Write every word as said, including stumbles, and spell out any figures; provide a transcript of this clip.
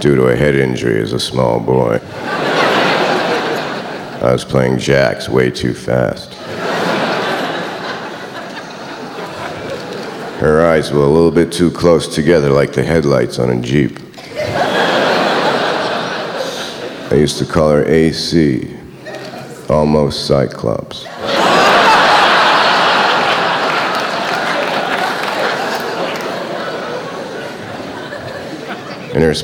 due to a head injury as a small boy. I was playing jacks way too fast. Her eyes were a little bit too close together, like the headlights on a Jeep. I used to call her A C, almost Cyclops. In her